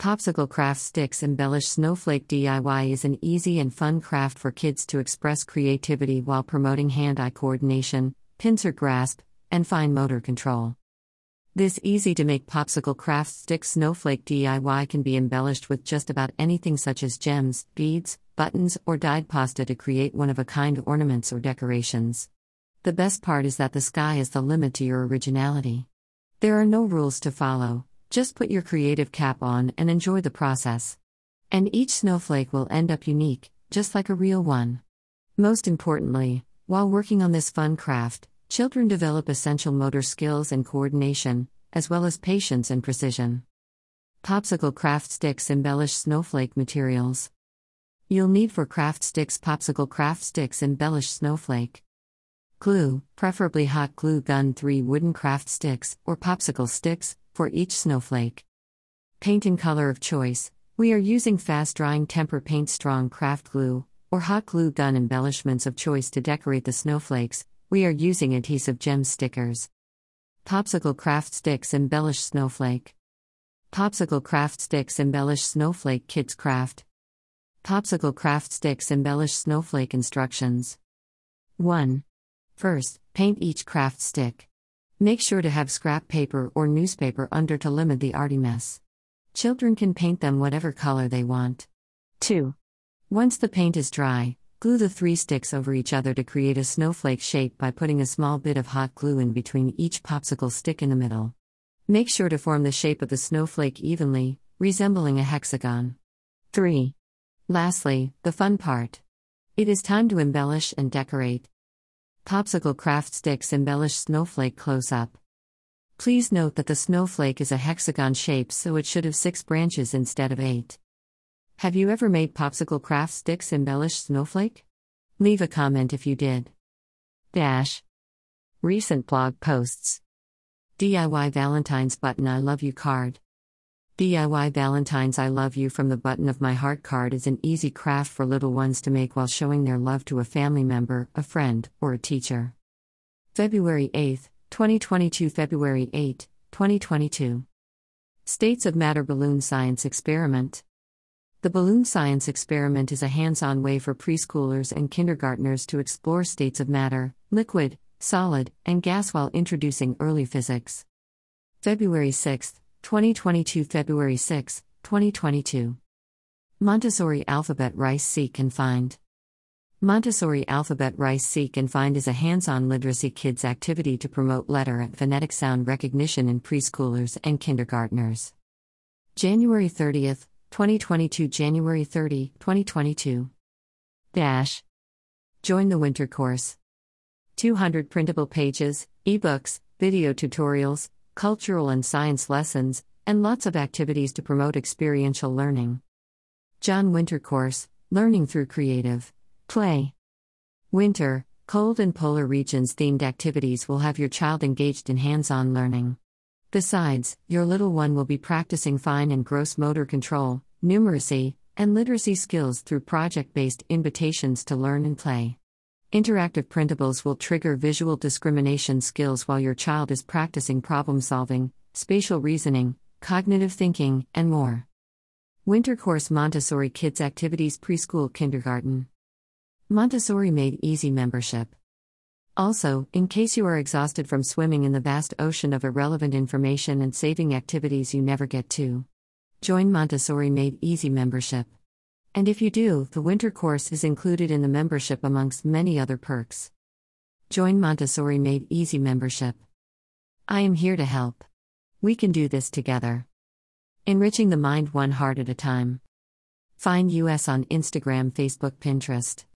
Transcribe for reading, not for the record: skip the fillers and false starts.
Popsicle Craft Sticks Embellish Snowflake DIY is an easy and fun craft for kids to express creativity while promoting hand-eye coordination, pincer grasp, and fine motor control. This easy-to-make Popsicle Craft Stick Snowflake DIY can be embellished with just about anything such as gems, beads, buttons, or dyed pasta to create one-of-a-kind ornaments or decorations. The best part is that the sky is the limit to your originality. There are no rules to follow. Just put your creative cap on and enjoy the process. And each snowflake will end up unique, just like a real one. Most importantly, while working on this fun craft, children develop essential motor skills and coordination, as well as patience and precision. Popsicle Craft Sticks Embellish Snowflake Materials. You'll need for craft sticks Popsicle Craft Sticks Embellish Snowflake. Glue, preferably hot glue gun, 3 wooden craft sticks, or popsicle sticks, for each snowflake. Paint and color of choice. We are using fast-drying tempera paint, strong craft glue, or hot glue gun. Embellishments of choice to decorate the snowflakes. We are using adhesive gem stickers. Popsicle Craft Sticks Embellish Snowflake. Popsicle Craft Sticks Embellish Snowflake Kids Craft. Popsicle Craft Sticks Embellish Snowflake Instructions. 1. First, paint each craft stick. Make sure to have scrap paper or newspaper under to limit the arty mess. Children can paint them whatever color they want. 2. Once the paint is dry, glue the 3 sticks over each other to create a snowflake shape by putting a small bit of hot glue in between each popsicle stick in the middle. Make sure to form the shape of the snowflake evenly, resembling a hexagon. 3. Lastly, the fun part. It is time to embellish and decorate. Popsicle Craft Sticks Embellish Snowflake Close-Up. Please note that the snowflake is a hexagon shape, so it should have 6 branches instead of 8. Have you ever made Popsicle Craft Sticks Embellish Snowflake? Leave a comment if you did. Recent blog posts. DIY Valentine's Button I Love You card. DIY Valentine's I Love You from the Button of My Heart card is an easy craft for little ones to make while showing their love to a family member, a friend, or a teacher. February 8, 2022. February 8, 2022. States of Matter Balloon Science Experiment. The balloon science experiment is a hands-on way for preschoolers and kindergartners to explore states of matter, liquid, solid, and gas while introducing early physics. February 6, 2022. February 6, 2022. Montessori Alphabet Rice Seek and Find. Montessori Alphabet Rice Seek and Find is a hands-on literacy kids activity to promote letter and phonetic sound recognition in preschoolers and kindergartners. January 30, 2022. January 30, 2022. Join the winter course. 200 printable pages, ebooks, video tutorials, cultural and science lessons, and lots of activities to promote experiential learning. John Winter Course, Learning Through Creative Play. Winter, cold and polar regions themed activities will have your child engaged in hands-on learning. Besides, your little one will be practicing fine and gross motor control, numeracy, and literacy skills through project-based invitations to learn and play. Interactive printables will trigger visual discrimination skills while your child is practicing problem solving, spatial reasoning, cognitive thinking, and more. Winter Course Montessori Kids Activities Preschool Kindergarten. Montessori Made Easy Membership. Also, in case you are exhausted from swimming in the vast ocean of irrelevant information and saving activities you never get to, join Montessori Made Easy Membership. And if you do, the winter course is included in the membership amongst many other perks. Join Montessori Made Easy Membership. I am here to help. We can do this together. Enriching the mind one heart at a time. Find us on Instagram, Facebook, Pinterest.